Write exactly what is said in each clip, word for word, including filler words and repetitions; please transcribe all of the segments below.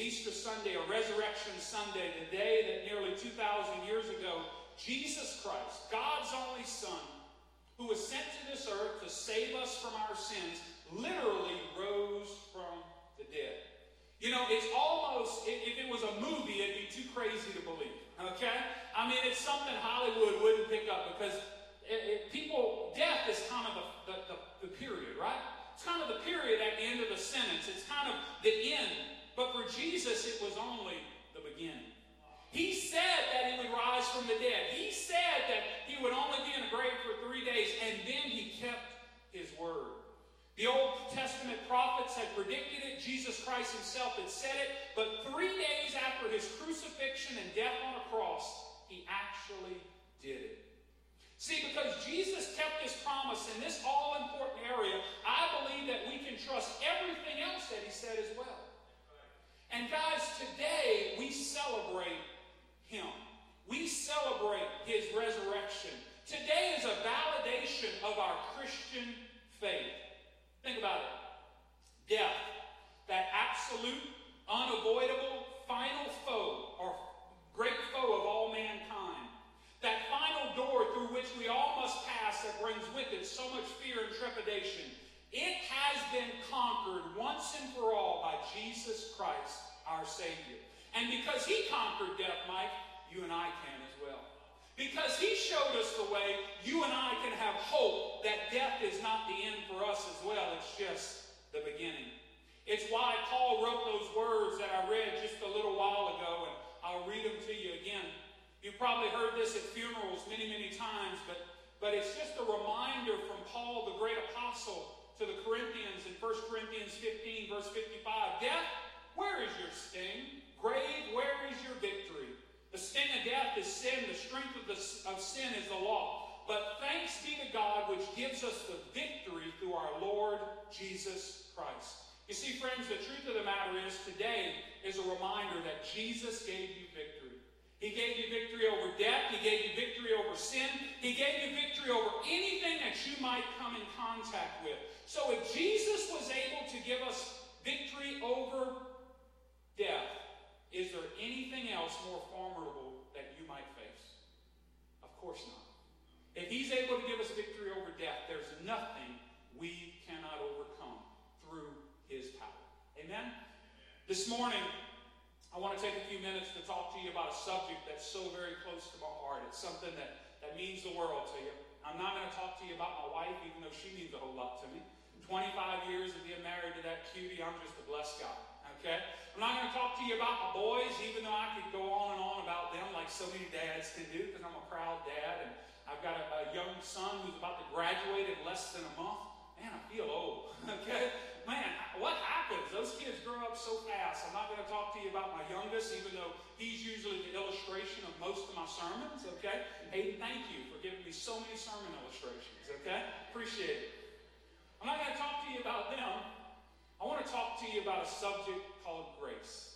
Easter Sunday, or Resurrection Sunday, the day that nearly two thousand years ago, Jesus Christ, God's only Son, who was sent to this earth to save us from our sins, literally rose from the dead. You know, it's almost, if it was a movie, it'd be too crazy to believe, okay? I mean, it's something Hollywood wouldn't pick up, because it, it, people, death is kind of the, the, the, the period, right? It's kind of the period at the end of the sentence. It's kind of the end. But for Jesus, it was only the beginning. He said that he would rise from the dead. He said that he would only be in the grave for three days, and then he kept his word. The Old Testament prophets had predicted it. Jesus Christ himself had said it. But three days after his crucifixion and death on a cross, he actually did it. See, because Jesus kept his promise in this all-important area, I believe that we can trust everything else that he said as well. And guys, today we celebrate him. We celebrate his resurrection. Today is a validation of our Christian faith. Think about it. Death, that absolute, unavoidable, final foe, or great foe of all mankind. That final door through which we all must pass that brings with it so much fear and trepidation. It has been conquered once and for all by Jesus Christ, our Savior. And because he conquered death, Mike, you and I can as well. Because he showed us the way, you and I can have hope that death is not the end for us as well. It's just the beginning. It's why Paul wrote those words that I read just a little while ago, and I'll read them to you again. You've probably heard this at funerals many, many times, but, but it's just a reminder from Paul, the great apostle, to the Corinthians in First Corinthians fifteen, verse fifty-five. Death, where is your sting? Grave, where is your victory? The sting of death is sin. The strength of, the, of sin is the law. But thanks be to God, which gives us the victory through our Lord Jesus Christ. You see, friends, the truth of the matter is, today is a reminder that Jesus gave you victory. He gave you victory over death. He gave you victory over sin. He gave you victory over anything that you might come in contact with. So if Jesus was able to give us victory over death, is there anything else more formidable that you might face? Of course not. If he's able to give us victory over death, there's nothing we cannot overcome through his power. Amen? This morning, I want to take a few minutes to talk to you about a subject that's so very close to my heart. It's something that, that means the world to you. I'm not going to talk to you about my wife, even though she means a whole lot to me. twenty-five years of being married to that cutie, I'm just a blessed guy. Okay? I'm not going to talk to you about my boys, even though I could go on and on about them like so many dads can do, because I'm a proud dad, and I've got a, a young son who's about to graduate in less than a month. Man, I feel old. Okay? Man, what happens? Those kids grow up so fast. I'm not going to talk to you about my youngest, even though he's usually the illustration of most of my sermons. Okay? Hayden, thank you for giving me so many sermon illustrations. Okay? Appreciate it. I'm not going to talk to you about them. I want to talk to you about a subject called grace.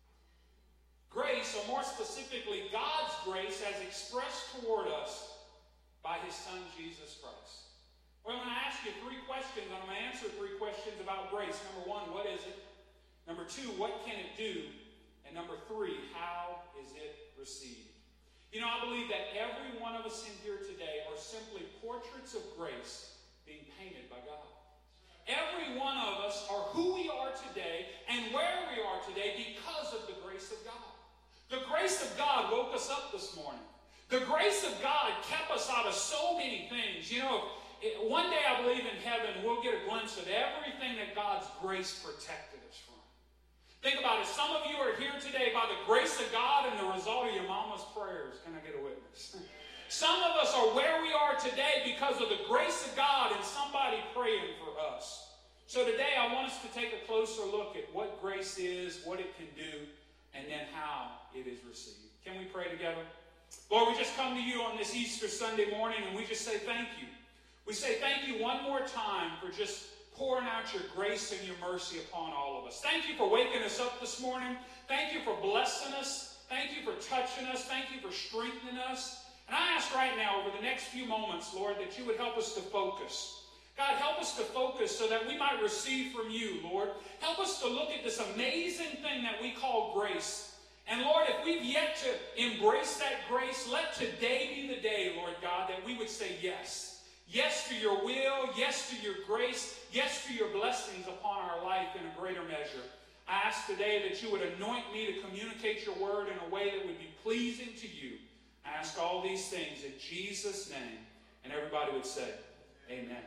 Grace, or more specifically, God's grace as expressed toward us by his Son, Jesus Christ. Well, I'm going to ask you three questions. I'm going to answer three questions about grace. Number one, what is it? Number two, what can it do? And number three, how is it received? You know, I believe that every one of us in here today are simply portraits of grace being painted by God. Every one of us are who we are today and where we are today because of the grace of God. The grace of God woke us up this morning. The grace of God kept us out of so many things. You know, it, one day I believe in heaven we'll get a glimpse of everything that God's grace protected us from. Think about it. Some of you are here today by the grace of God and the result of your mama's prayers. Can I get a witness? Some of us are where we are today because of the grace of God and somebody praying for us. So today I want us to take a closer look at what grace is, what it can do, and then how it is received. Can we pray together? Lord, we just come to you on this Easter Sunday morning and we just say thank you. We say thank you one more time for just pouring out your grace and your mercy upon all of us. Thank you for waking us up this morning. Thank you for blessing us. Thank you for touching us. Thank you for strengthening us. And I ask right now over the next few moments, Lord, that you would help us to focus. God, help us to focus so that we might receive from you, Lord. Help us to look at this amazing thing that we call grace. And Lord, if we've yet to embrace that grace, let today be the day, Lord God, that we would say yes. Yes to your will, yes to your grace, yes to your blessings upon our life in a greater measure. I ask today that you would anoint me to communicate your word in a way that would be pleasing to you. I ask all these things in Jesus' name. And everybody would say, amen.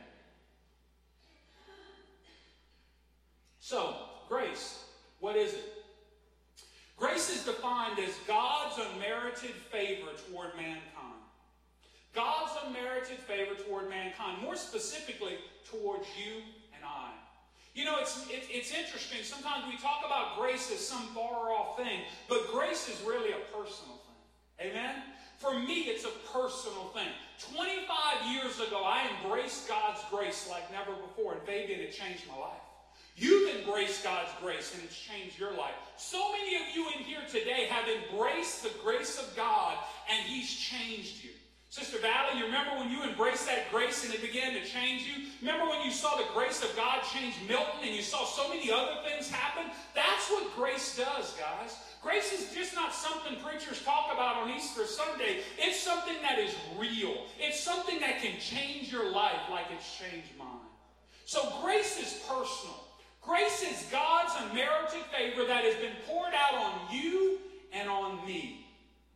So, grace, what is it? Grace is defined as God's unmerited favor toward mankind. God's unmerited favor toward mankind, more specifically towards you and I. You know, it's, it, it's interesting. Sometimes we talk about grace as some far-off thing, but grace is really a personal thing. Amen? For me, it's a personal thing. twenty-five years ago, I embraced God's grace like never before, and Fabian, it changed my life. You've embraced God's grace, and it's changed your life. So many of you in here today have embraced the grace of God, and He's changed you. Sister Valley, you remember when you embraced that grace and it began to change you? Remember when you saw the grace of God change Milton and you saw so many other things happen? That's what grace does, guys. Grace is just not something preachers talk about on Easter Sunday. It's something that is real. It's something that can change your life like it's changed mine. So grace is personal. Grace is God's unmerited favor that has been poured out on you and on me.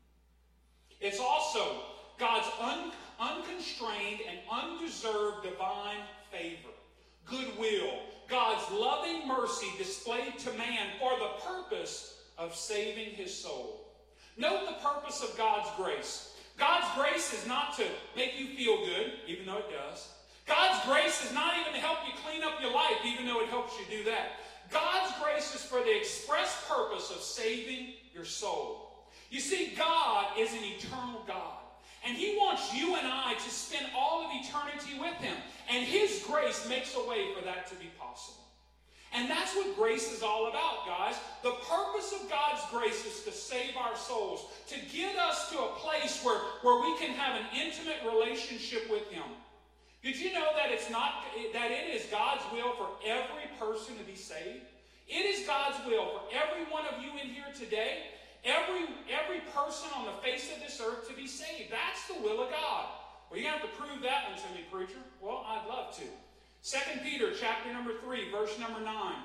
It's also God's un, unconstrained and undeserved divine favor, goodwill, God's loving mercy displayed to man for the purpose of saving his soul. Note the purpose of God's grace. God's grace is not to make you feel good, even though it does. God's grace is not even to help you clean up your life, even though it helps you do that. God's grace is for the express purpose of saving your soul. You see, God is an eternal God. And He wants you and I to spend all of eternity with Him. And His grace makes a way for that to be possible. And that's what grace is all about, guys. The purpose of God's grace is to save our souls, to get us to a place where, where we can have an intimate relationship with Him. Did you know that it's not that it is God's will for every person to be saved? It is God's will for every one of you in here today, every, every person on the face of this earth to be saved. That's the will of God. Well, you have to prove that one to me, preacher. Well, I'd love to. Second Peter chapter number three, verse number nine.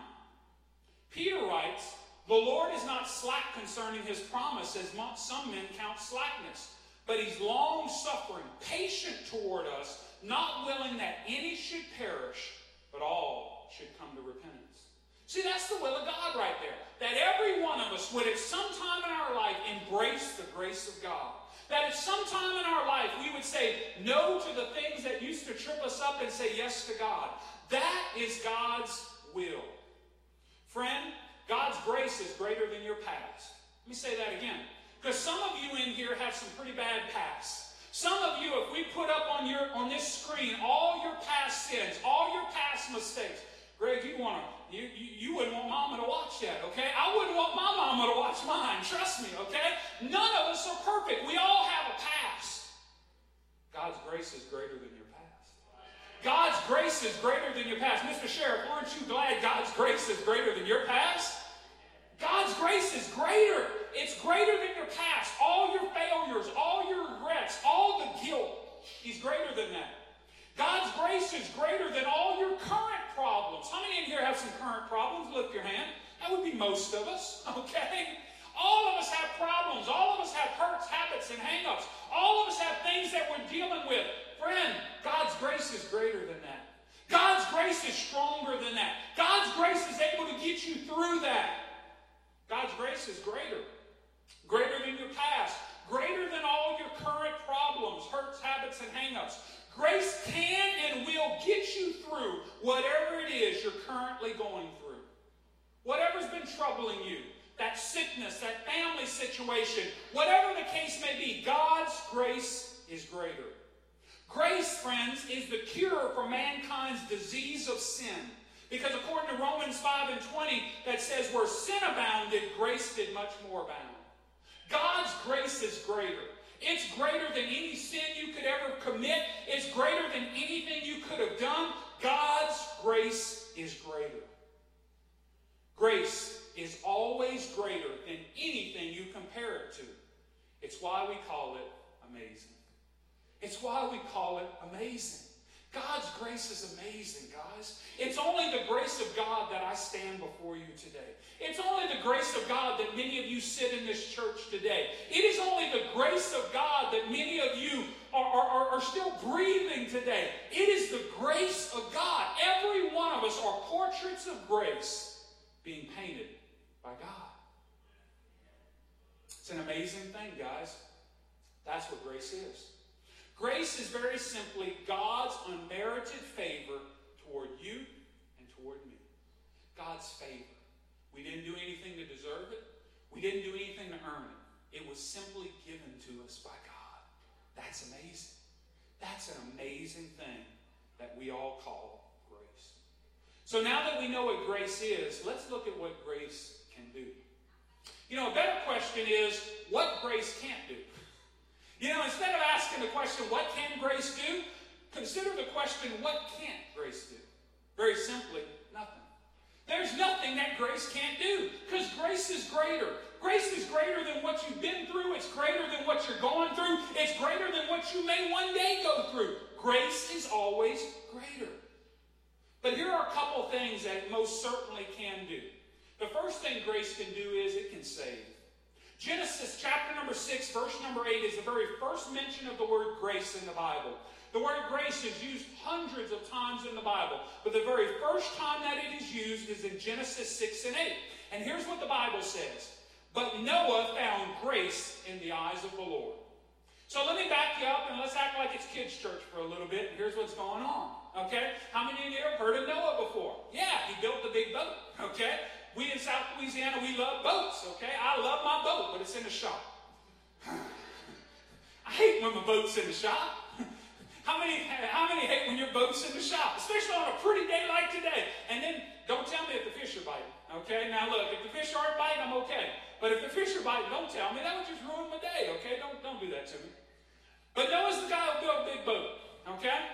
Peter writes, "The Lord is not slack concerning His promise, as some men count slackness, but He's long-suffering, patient toward us, not willing that any should perish, but all should come to repentance." See, that's the will of God right there. That every one of us would at some time in our life embrace the grace of God. That at some time in our life we would say no to the things that used to trip us up and say yes to God. That is God's will. Friend, God's grace is greater than your past. Let me say that again. Because some of you in here have some pretty bad pasts. Some of you, if we put up on your on this screen all your past sins, all your past mistakes, Greg, you want to, you, you, you wouldn't want Mama to watch that, okay? I wouldn't want my Mama to watch mine, trust me, okay? None of us are perfect. We all have a past. God's grace is greater than your past. God's grace is greater than your past. Mister Sheriff, aren't you glad God's grace is greater than your past? God's grace is greater. It's greater than your past. All your failures, all your regrets, all the guilt. He's greater than that. God's grace is greater than all your current problems. How many in here have some current problems? Lift your hand. That would be most of us, okay? All of us have problems. All of us have hurts, habits, and hang-ups. All of us have things that we're dealing with. Friend, God's grace is greater than that. God's grace is stronger than that. God's grace is able to get you through that. God's grace is greater. Greater than your past. Greater than all your current problems, hurts, habits, and hang-ups. Grace can and will get you through whatever it is you're currently going through. Whatever's been troubling you, that sickness, that family situation, whatever the case may be, God's grace is greater. Grace, friends, is the cure for mankind's disease of sin. Because according to Romans five and twenty, that says, where sin abounded, grace did much more abound. God's grace is greater. It's greater than any sin you could ever commit. It's greater than anything you could have done. God's grace is greater. Grace is always greater than anything you compare it to. It's why we call it amazing. It's why we call it amazing. God's grace is amazing, guys. It's only the grace of God that I stand before you today. It's only the grace of God that many of you sit in this church today. It is only the grace of God that many of you are, are, are still breathing today. It is the grace of God. Every one of us are portraits of grace being painted by God. It's an amazing thing, guys. That's what grace is. Grace is very simply God's unmerited favor toward you and toward me. God's favor. We didn't do anything to deserve it. We didn't do anything to earn it. It was simply given to us by God. That's amazing. That's an amazing thing that we all call grace. So now that we know what grace is, let's look at what grace can do. You know, a better question is, what grace can't do? You know, instead of asking the question, what can grace do? Consider the question, what can't grace do? Very simply, nothing. There's nothing that grace can't do, because grace is greater. Grace is greater than what you've been through. It's greater than what you're going through. It's greater than what you may one day go through. Grace is always greater. But here are a couple things that it most certainly can do. The first thing grace can do is it can save. Genesis chapter number six, verse number eight is the very first mention of the word grace in the Bible. The word grace is used hundreds of times in the Bible, but the very first time that it is used is in Genesis six and eight. And here's what the Bible says. But Noah found grace in the eyes of the Lord. So let me back you up and let's act like it's kids' church for a little bit. And here's what's going on. Okay? How many of you have heard of Noah before? Yeah, he built the big boat. Okay? We in South Louisiana, we love boats, okay? I love my boat, but it's in the shop. I hate when my boat's in the shop. How many, how many hate when your boat's in the shop? Especially on a pretty day like today. And then, don't tell me if the fish are biting, okay? Now look, if the fish aren't biting, I'm okay. But if the fish are biting, don't tell me. That would just ruin my day, okay? Don't, don't do that to me. But Noah's the guy who built a big boat, okay?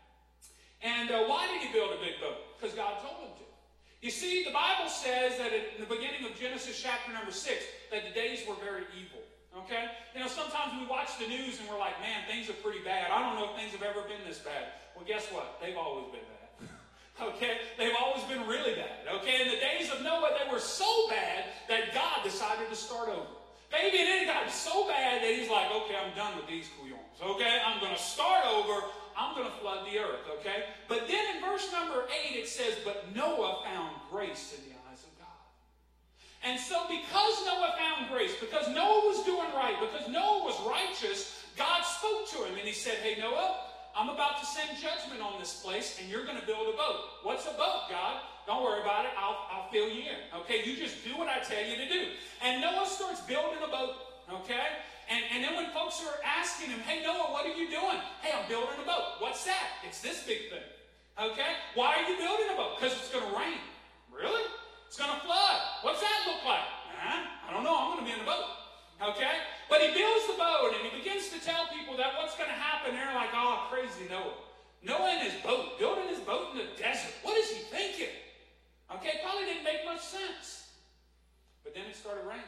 And uh, why did he build a big boat? Because God told him to. You see, the Bible says that in the beginning of Genesis chapter number six, that the days were very evil. Okay? You know, sometimes we watch the news and we're like, man, things are pretty bad. I don't know if things have ever been this bad. Well, guess what? They've always been bad. Okay? They've always been really bad. Okay? In the days of Noah, they were so bad that God decided to start over. Maybe it then got so bad that he's like, okay, I'm done with these couillons. Okay? I'm going to start over. I'm going to flood the earth, okay? But then in verse number eight, it says, but Noah found grace in the eyes of God. And so because Noah found grace, because Noah was doing right, because Noah was righteous, God spoke to him and he said, hey, Noah, I'm about to send judgment on this place and you're going to build a boat. What's a boat, God? Don't worry about it. I'll, I'll fill you in, okay? You just do what I tell you to do. And Noah starts building a boat, okay? And, and then when folks are asking him, hey, Noah, what are you doing? Hey, I'm building a boat. What's that? It's this big thing. Okay? Why are you building a boat? Because it's going to rain. Really? It's going to flood. What's that look like? Huh? I don't know. I'm going to be in a boat. Okay? But he builds the boat and he begins to tell people that what's going to happen. They're like, oh, crazy Noah. Noah in his boat, building his boat in the desert. What is he thinking? Okay? Probably didn't make much sense. But then it started raining.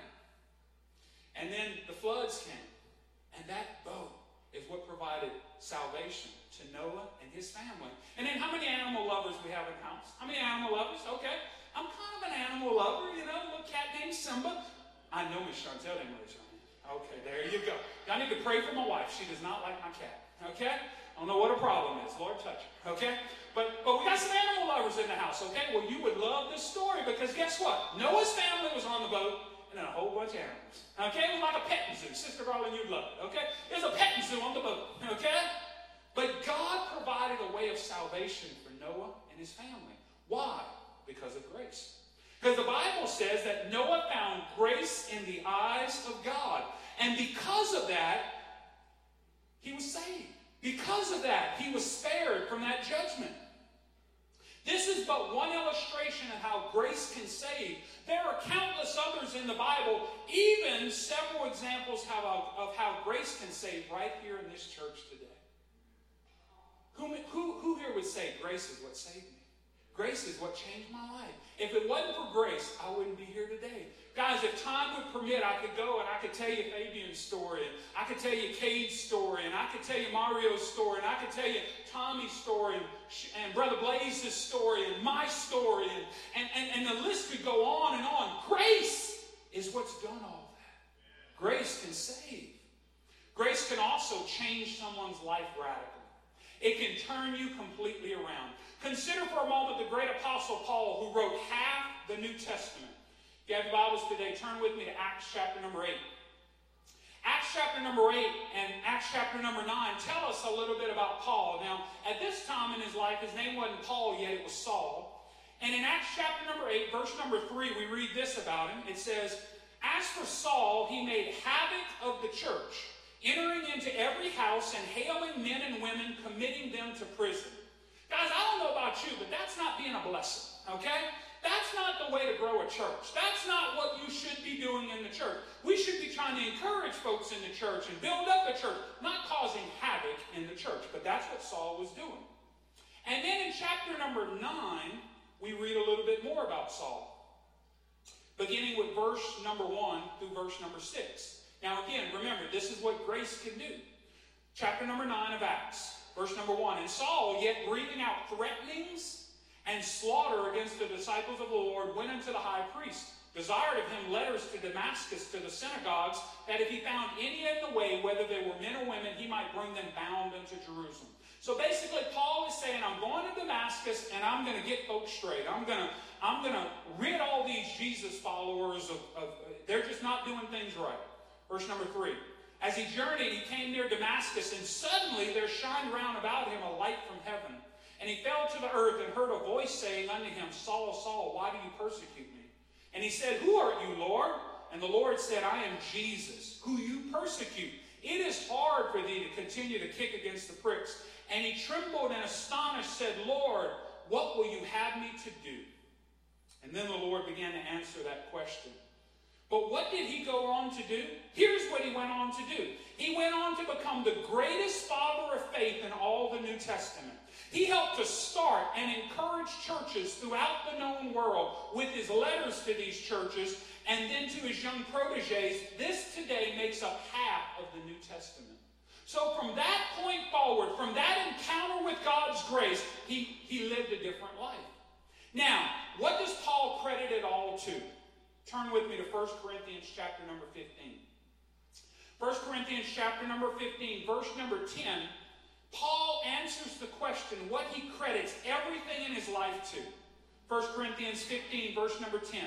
And then the floods came. And that boat is what provided salvation to Noah and his family. And then how many animal lovers we have in the house? How many animal lovers? Okay. I'm kind of an animal lover, you know, a little cat named Simba. I know Miss Chantel didn't raise her hand. Okay, there you go. I need to pray for my wife. She does not like my cat. Okay? I don't know what her problem is. Lord, touch her. Okay? But, but we got some animal lovers in the house. Okay? Well, you would love this story because guess what? Noah's family was on the boat. And then a whole bunch of animals. Okay? It was like a petting zoo. Sister Garland, you'd love it. Okay? There's a petting zoo on the boat. Okay? But God provided a way of salvation for Noah and his family. Why? Because of grace. Because the Bible says that Noah found grace in the eyes of God. And because of that, he was saved. Because of that, he was spared from that judgment. This is but one illustration of how grace can save. There are countless others in the Bible, even several examples of, of how grace can save right here in this church today. Who, who, who here would say, grace is what saved me? Grace is what changed my life. If it wasn't for grace, I wouldn't be here today. Guys, if time would permit, I could go and I could tell you Fabian's story, and I could tell you Cade's story, and I could tell you Mario's story, and I could tell you Tommy's story, and, and Brother Blaze's story, and my story, and, and, and, and the list could go on and on. Grace is what's done all that. Grace can save. Grace can also change someone's life radically. It can turn you completely around. Consider for a moment the great Apostle Paul, who wrote half the New Testament. If you have your Bibles today, turn with me to Acts chapter number eight. Acts chapter number eight and Acts chapter number nine tell us a little bit about Paul. Now, at this time in his life, his name wasn't Paul yet, it was Saul. And in Acts chapter number eight, verse number three, we read this about him. It says, "As for Saul, he made havoc of the church, entering into every house and hailing men and women, committing them to prison." Guys, I don't know about you, but that's not being a blessing, okay? That's not the way to grow a church. That's not what you should be doing in the church. We should be trying to encourage folks in the church and build up the church, not causing havoc in the church. But that's what Saul was doing. And then in chapter number nine, we read a little bit more about Saul, beginning with verse number one through verse number six. Now again, remember, this is what grace can do. Chapter number nine of Acts, verse number one. "And Saul, yet breathing out threatenings and slaughter against the disciples of the Lord, went unto the high priest, desired of him letters to Damascus to the synagogues, that if he found any in the way, whether they were men or women, he might bring them bound unto Jerusalem." So basically, Paul is saying, I'm going to Damascus, and I'm going to get folks straight. I'm going to I'm going to rid all these Jesus followers of, of, they're just not doing things right. Verse number three. "As he journeyed, he came near Damascus, and suddenly there shined round about him a light from heaven. And he fell to the earth and heard a voice saying unto him, Saul, Saul, why do you persecute me? And he said, Who art you, Lord? And the Lord said, I am Jesus, who you persecute. It is hard for thee to continue to kick against the pricks. And he trembled and astonished, said, Lord, what will you have me to do? And then the Lord began to answer that question. But what did he go on to do? Here's what he went on to do. He went on to become the greatest father of faith in all the New Testament. He helped to start and encourage churches throughout the known world with his letters to these churches, and then to his young proteges. This today makes up half of the New Testament. So from that point forward, from that encounter with God's grace, he, he lived a different life. Now, what does Paul credit it all to? Turn with me to First Corinthians chapter number fifteen. First Corinthians chapter number fifteen, verse number ten, Paul answers the question what he credits everything in his life to. First Corinthians fifteen, verse number ten.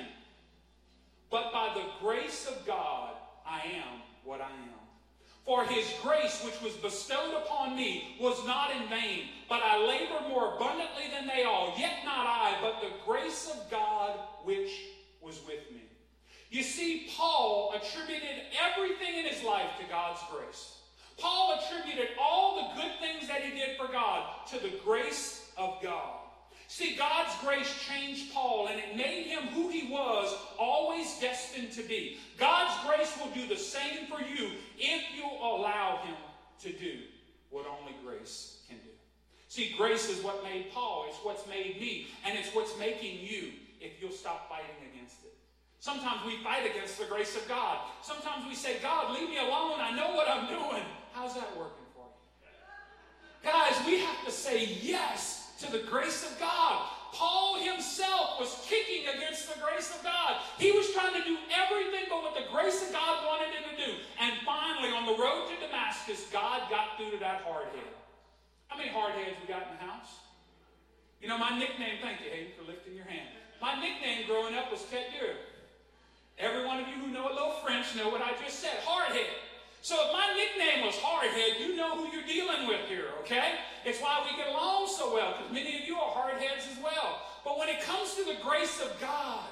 But by the grace of God, I am what I am. For his grace which was bestowed upon me was not in vain, but I labored more abundantly than they all. Yet not I, but the grace of God which was with me. You see, Paul attributed everything in his life to God's grace. Paul attributed all the good things that he did for God to the grace of God. See, God's grace changed Paul, and it made him who he was, always destined to be. God's grace will do the same for you if you allow him to do what only grace can do. See, grace is what made Paul. It's what's made me, and it's what's making you if you'll stop fighting against it. Sometimes we fight against the grace of God. Sometimes we say, God, leave me alone. I know what I'm doing. How's that working for you? Guys, we have to say yes to the grace of God. Paul himself was kicking against the grace of God. He was trying to do everything but what the grace of God wanted him to do. And finally, on the road to Damascus, God got through to that hard head. How many hard heads we got in the house? You know, my nickname, thank you, Hayden, for lifting your hand. My nickname growing up was Tet Dur. Every one of you who know a little French know what I just said, hard head. So if my nickname was Hardhead, you know who you're dealing with here, okay? It's why we get along so well, because many of you are hardheads as well. But when it comes to the grace of God,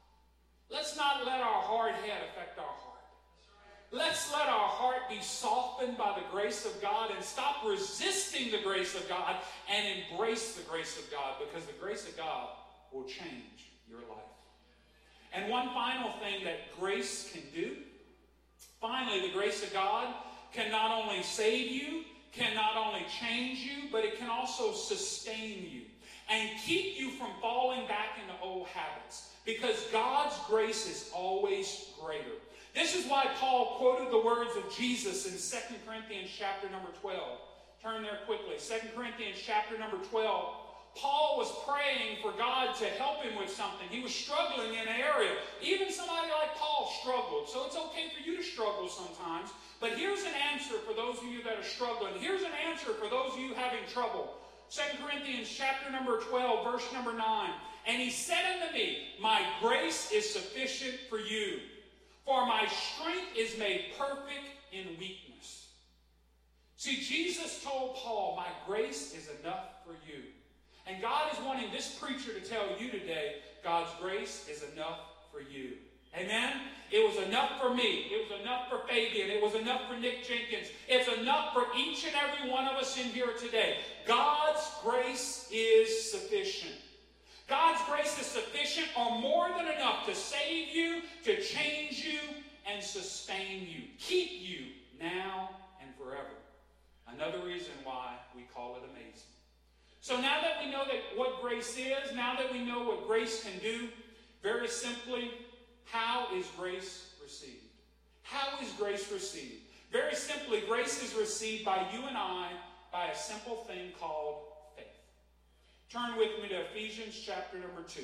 let's not let our hard head affect our heart. Let's let our heart be softened by the grace of God and stop resisting the grace of God and embrace the grace of God, because the grace of God will change your life. And one final thing that grace can do, finally, the grace of God can not only save you, can not only change you, but it can also sustain you and keep you from falling back into old habits, because God's grace is always greater. This is why Paul quoted the words of Jesus in Second Corinthians chapter number twelve. Turn there quickly. Second Corinthians chapter number twelve. Paul was praying for God to help him with something. He was struggling in an area. Even somebody like Paul struggled. So it's okay for you to struggle sometimes. But here's an answer for those of you that are struggling. Here's an answer for those of you having trouble. Second Corinthians chapter number twelve, verse number nine. And he said unto me, my grace is sufficient for you, for my strength is made perfect in weakness. See, Jesus told Paul, my grace is enough for you. And God is wanting this preacher to tell you today, God's grace is enough for you. Amen? It was enough for me. It was enough for Fabian. It was enough for Nick Jenkins. It's enough for each and every one of us in here today. God's grace is sufficient. God's grace is sufficient or more than enough to save you, to change you, and sustain you. Keep you now and forever. Another reason why we call it amazing. So now that we know that what grace is, now that we know what grace can do, very simply, how is grace received? How is grace received? Very simply, grace is received by you and I by a simple thing called faith. Turn with me to Ephesians chapter number two.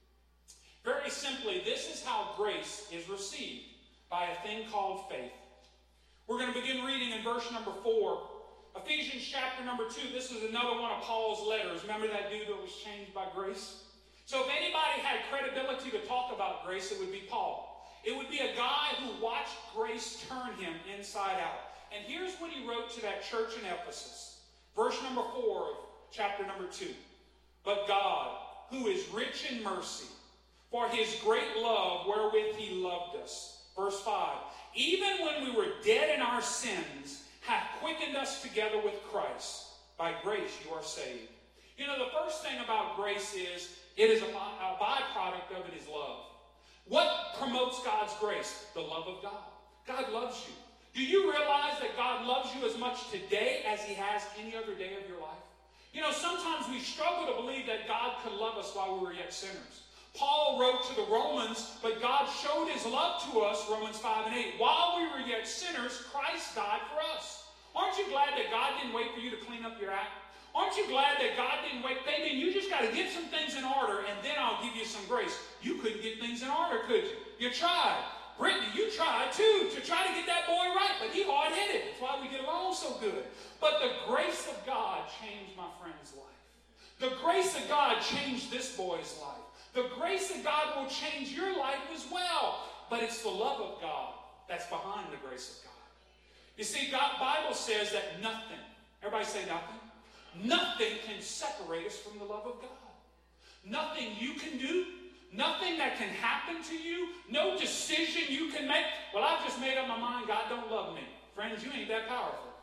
Very simply, this is how grace is received, by a thing called faith. We're going to begin reading in verse number four. Ephesians chapter number two, this is another one of Paul's letters. Remember that dude that was changed by grace? So if anybody had credibility to talk about grace, it would be Paul. It would be a guy who watched grace turn him inside out. And here's what he wrote to that church in Ephesus. Verse number four of chapter number two. But God, who is rich in mercy, for his great love wherewith he loved us. Verse five. Even when we were dead in our sins, hath quickened us together with Christ. By grace you are saved. You know, the first thing about grace is it is a, by, a byproduct of it is love. What promotes God's grace? The love of God. God loves you. Do you realize that God loves you as much today as he has any other day of your life? You know, sometimes we struggle to believe that God could love us while we were yet sinners. Paul wrote to the Romans, but God showed his love to us, Romans five and eight. While we were yet sinners, Christ died for us. Aren't you glad that God didn't wait for you to clean up your act? Aren't you glad that God didn't wait? Fabian, you just got to get some things in order, and then I'll give you some grace. You couldn't get things in order, could you? You tried. Brittany, you tried too to try to get that boy right, but he hard-headed. That's why we get along so good. But the grace of God changed my friend's life. The grace of God changed this boy's life. The grace of God will change your life as well. But it's the love of God that's behind the grace of God. You see, God, Bible says that nothing, everybody say nothing, nothing can separate us from the love of God. Nothing you can do, nothing that can happen to you, no decision you can make. Well, I've just made up my mind, God don't love me. Friends, you ain't that powerful.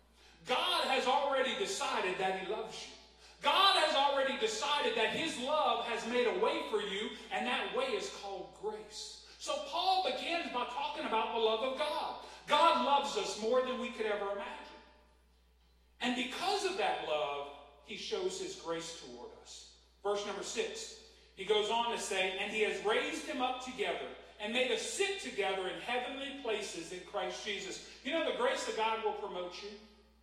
God has already decided that he loves you. God has already decided that his love has made a way for you, and that way is called grace. So Paul begins by talking about the love of God. God loves us more than we could ever imagine. And because of that love, he shows his grace toward us. Verse number six, he goes on to say, and he has raised him up together and made us sit together in heavenly places in Christ Jesus. You know, the grace of God will promote you.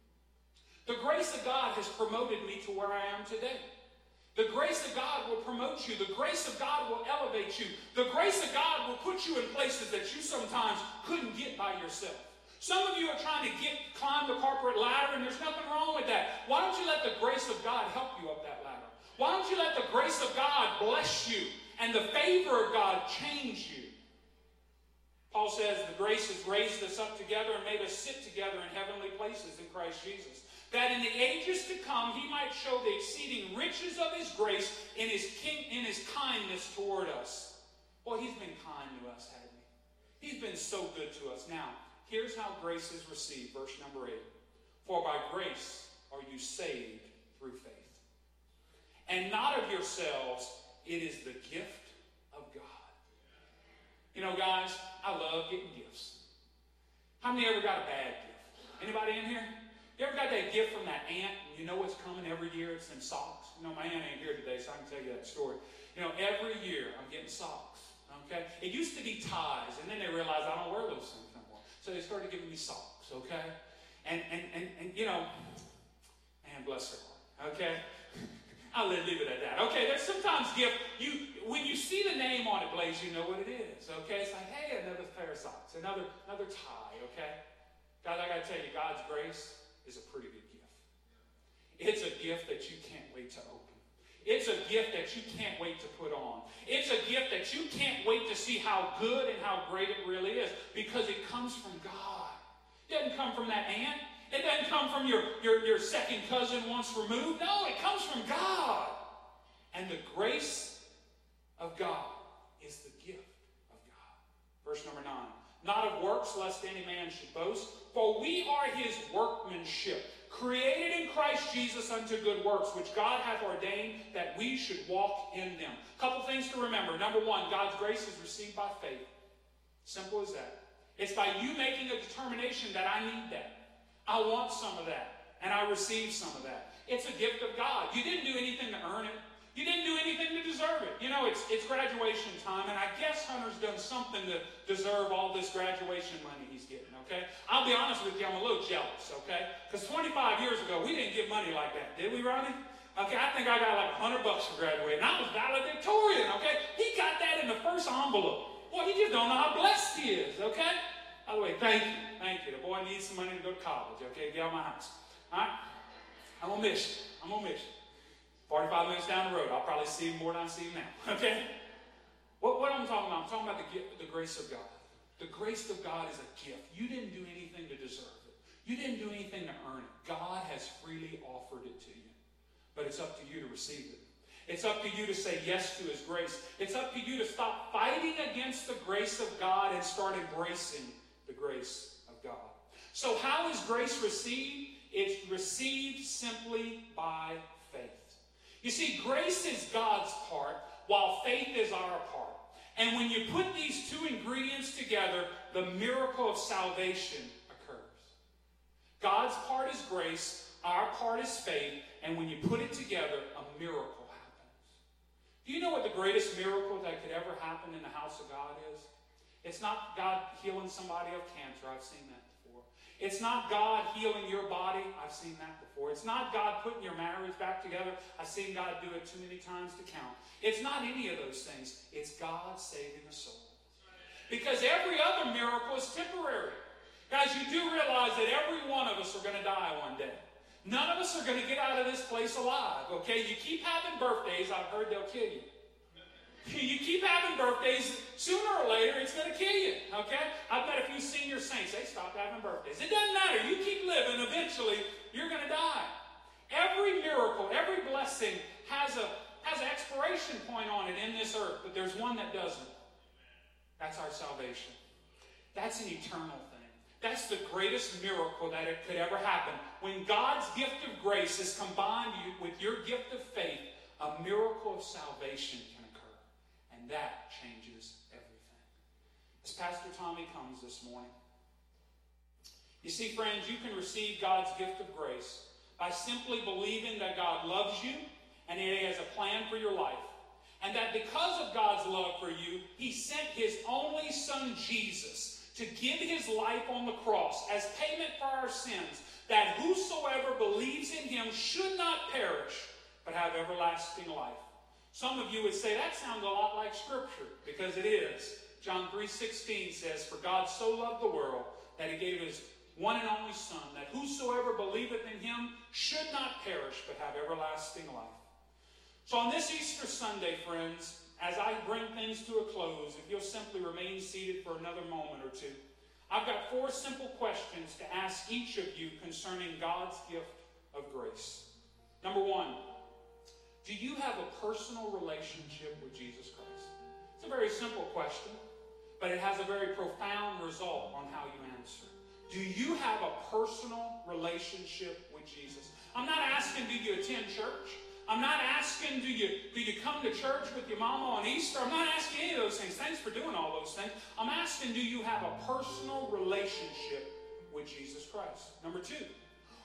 The grace of God has promoted me to where I am today. The grace of God will promote you. The grace of God will elevate you. The grace of God will put you in places that you sometimes couldn't get by yourself. Some of you are trying to get climb the corporate ladder, and there's nothing wrong with that. Why don't you let the grace of God help you up that ladder? Why don't you let the grace of God bless you and the favor of God change you? Paul says the grace has raised us up together and made us sit together in heavenly places in Christ Jesus, that in the ages to come he might show the exceeding riches of his grace in his king, in his kindness toward us. Boy, he's been kind to us, hasn't he? He's been so good to us. Now, here's how grace is received, verse number eight. For by grace are you saved through faith. And not of yourselves, it is the gift of God. You know, guys, I love getting gifts. How many ever got a bad gift? Anybody in here? You ever got that gift from that aunt, and you know what's coming every year? It's them socks. You know, my aunt ain't here today, so I can tell you that story. You know, every year I'm getting socks, okay? It used to be ties, and then they realized I don't wear those things no more. So they started giving me socks, okay? And, and, and, and you know, man, bless their heart, okay? I'll leave it at that. Okay, there's sometimes gift, you, when you see the name on it, Blaze, you know what it is, okay? It's like, hey, another pair of socks, another, another tie, okay? Guys, I got to tell you, God's grace is a pretty good gift. It's a gift that you can't wait to open. It's a gift that you can't wait to put on. It's a gift that you can't wait to see how good and how great it really is, because it comes from God. It doesn't come from that aunt. It doesn't come from your, your, your second cousin once removed. No, it comes from God. And the grace of God is the gift of God. Verse number nine. Not of works, lest any man should boast. For we are his workmanship, created in Christ Jesus unto good works, which God hath ordained that we should walk in them. A couple things to remember. Number one, God's grace is received by faith. Simple as that. It's by you making a determination that I need that. I want some of that, and I receive some of that. It's a gift of God. You didn't do anything to earn it. You didn't do anything to deserve it. You know, it's, it's graduation time, and I guess Hunter's done something to deserve all this graduation money he's getting, okay? I'll be honest with you, I'm a little jealous, okay? Because twenty-five years ago, we didn't give money like that, did we, Ronnie? Okay, I think I got like a hundred bucks for graduating. I was valedictorian, okay? He got that in the first envelope. Boy, he just don't know how blessed he is, okay? By the way, thank you, thank you. The boy needs some money to go to college, okay? Get out of my house, all right? I'm going to miss you. I'm going to miss you. forty-five minutes down the road, I'll probably see him more than I see him now, okay? What, what am I talking about? I'm talking about the, gift, the grace of God. The grace of God is a gift. You didn't do anything to deserve it. You didn't do anything to earn it. God has freely offered it to you. But it's up to you to receive it. It's up to you to say yes to his grace. It's up to you to stop fighting against the grace of God and start embracing the grace of God. So how is grace received? It's received simply by faith. You see, grace is God's part, while faith is our part. And when you put these two ingredients together, the miracle of salvation occurs. God's part is grace, our part is faith, and when you put it together, a miracle happens. Do you know what the greatest miracle that could ever happen in the house of God is? It's not God healing somebody of cancer. I've seen that before. It's not God healing your body. I've seen that before. It's not God putting your marriage back together. I've seen God do it too many times to count. It's not any of those things. It's God saving a soul. Because every other miracle is temporary. Guys, you do realize that every one of us are going to die one day. None of us are going to get out of this place alive, okay? You keep having birthdays. I've heard they'll kill you. You keep having birthdays, sooner or later, it's going to kill you, okay? I've met a few senior saints. They stopped having birthdays. It doesn't matter. You keep living. Eventually, you're going to die. Every miracle, every blessing has a has an expiration point on it in this earth, but there's one that doesn't. That's our salvation. That's an eternal thing. That's the greatest miracle that it could ever happen. When God's gift of grace is combined with your gift of faith, a miracle of salvation can occur. And that changes everything. As Pastor Tommy comes this morning, you see, friends, you can receive God's gift of grace by simply believing that God loves you and He has a plan for your life. And that because of God's love for you, He sent His only Son, Jesus, to give His life on the cross as payment for our sins, that whosoever believes in Him should not perish, but have everlasting life. Some of you would say, that sounds a lot like Scripture, because it is. John three sixteen says, for God so loved the world that He gave His one and only Son, that whosoever believeth in Him should not perish, but have everlasting life. So on this Easter Sunday, friends, as I bring things to a close, if you'll simply remain seated for another moment or two, I've got four simple questions to ask each of you concerning God's gift of grace. Number one, do you have a personal relationship with Jesus Christ? It's a very simple question, but it has a very profound result on how you answer. Do you have a personal relationship with Jesus? I'm not asking, do you attend church? I'm not asking, do you, do you come to church with your mama on Easter? I'm not asking any of those things. Thanks for doing all those things. I'm asking, do you have a personal relationship with Jesus Christ? Number two,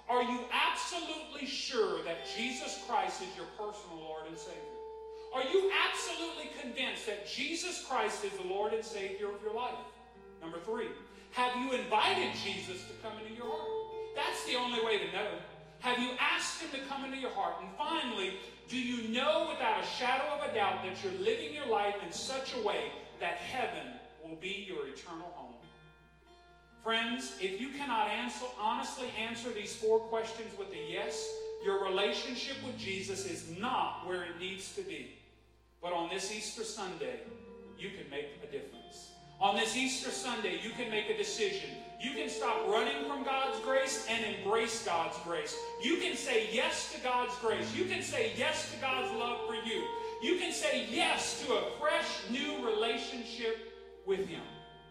Are you absolutely sure that Jesus Christ is your personal Lord and Savior? Are you absolutely convinced that Jesus Christ is the Lord and Savior of your life? Number three, have you invited Jesus to come into your heart? That's the only way to know. Have you asked him to come into your heart? And finally, do you know without a shadow of a doubt that you're living your life in such a way that heaven will be your eternal home? Friends, if you cannot answer, honestly answer these four questions with a yes, your relationship with Jesus is not where it needs to be. But on this Easter Sunday, you can make a difference. On this Easter Sunday, you can make a decision. You can stop running from God's grace and embrace God's grace. You can say yes to God's grace. You can say yes to God's love for you. You can say yes to a fresh, new relationship with him.